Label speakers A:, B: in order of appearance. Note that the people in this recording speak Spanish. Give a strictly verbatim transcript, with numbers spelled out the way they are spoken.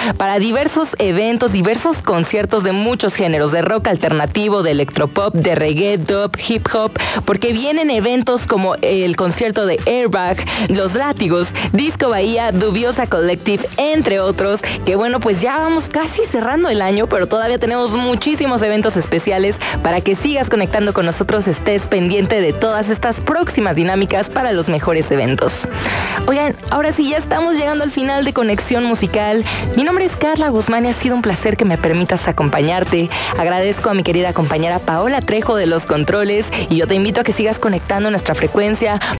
A: para diversos eventos, diversos conciertos de muchos géneros, de rock alternativo, de electropop, de reggae, dub, hip hop, porque vienen eventos como el concierto de Airbag, Los Látigos, Disco Bahía, Dubiosa Collective, entre otros, que bueno, pues ya vamos casi cerrando el año, pero todavía tenemos muchísimos eventos especiales para que sigas conectando con nosotros, estés pendiente de todas estas próximas dinámicas para los mejores eventos. Oigan, ahora sí, ya estamos llegando al final de Conexión Musical. Mi nombre es Carla Guzmán y ha sido un placer que me permitas acompañarte. Agradezco a mi querida compañera Paola Trejo de los controles y yo te invito a que sigas conectando nuestra frecuencia